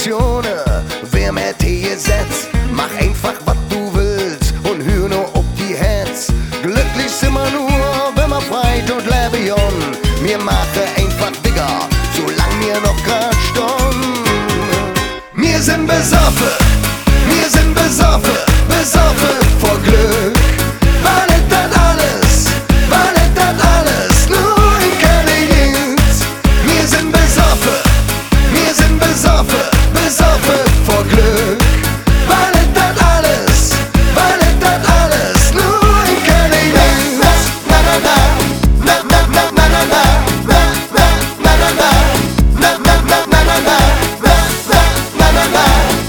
Emotionen, wer mit dir gesetzt. Mach einfach, was du willst und hör nur auf die Herz. Glücklich sind wir nur, wenn wir frei und leben jung. Wir machen einfach Digger, solang wir noch grad stunden. Wir sind besoffen, besoffen vor Glück. Weil es das alles nur in Köln gibt. Wir sind besoffen, besoffen vor Glück. Weil es das alles nur in Köln gibt. Na na na, na na na na na na, na na na na na, na na na na na na, na na na na.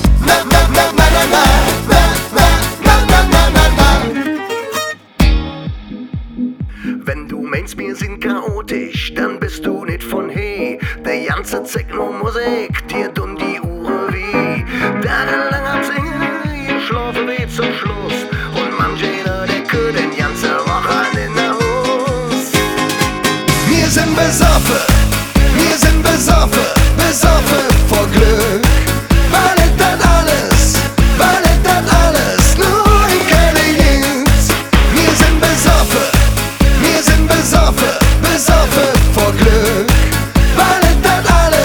Wenn du meinst, wir sind chaotisch, dann bist du nicht von hey. Der ganze Techno-Musik, dir tun die Uhren weh. Tagelang am Singen, ihr schlafen weh zum Schluss. Und manche in der Decke, den ganze Woche in der Hus. Wir sind besoffen, besoffen vor Glück. Weil es das alles nur in Köln gibt. Wir sind besoffen, besoffen vor Glück. Weil es das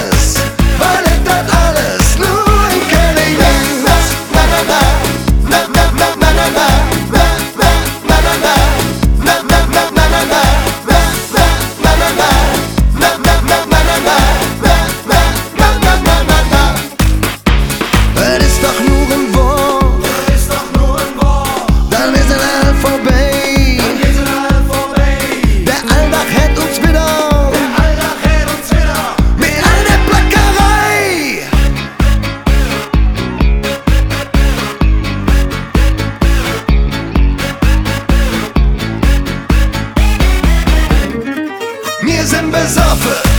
alles nur in Köln gibt. Na na na, na na na na na na, na na na na na, na na na na na na, na na na na na, na na na na na na, na na na na na. Es ist doch nur ein Wort, dann ist es vorbei. Der Alltag hält uns wieder mit all der Plackerei. Wir sind besoffen,